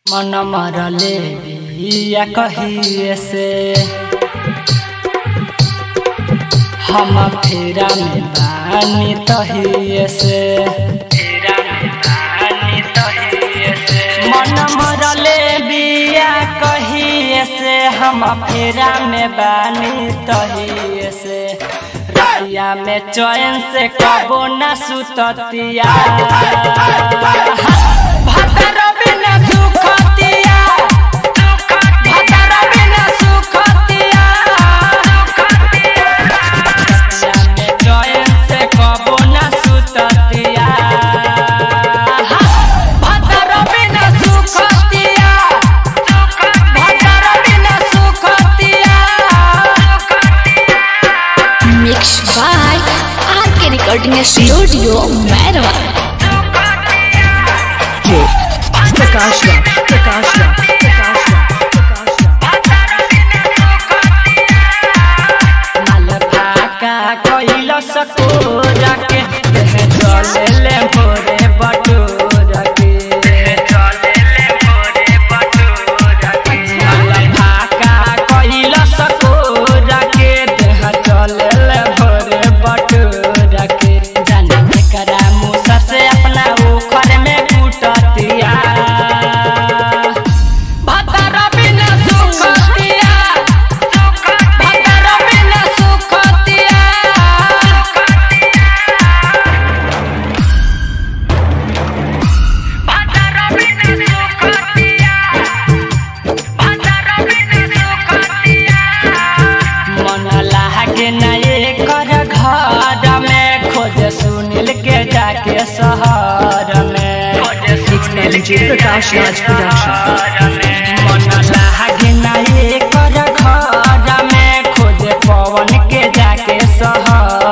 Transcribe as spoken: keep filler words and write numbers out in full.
मन मरले बिया कहिए से हम फेरा में बानी तहिए से फेरा में बानी तहिए से मन मरले बिया कहिए से हम फेरा में बानी तहिए से राया में चैन से कबो न सुततिया रिकॉर्डिंग स्टूडियो मैरवा प्रकाश प्रकाश प्रकाश कोइला सको जाके चले ले भोरे बटोरा के चले ले भोरे बटोरा के भाका कोइला सको जाके चले ले भोरे बटोरा के जाने के करा मुसा से अपना ओखर में कुटतिया भतरा बिना सुखतिया भतरा बिना सुखतिया भतरा बिना सुखतिया भतरा बिना सुखतिया मन लागे ना एकर घर में खोज सुनील के जाके शहर में प्रकाश राज प्रोडक्शन मन लागे ना एकर घर में खोज पवन के जाके शहर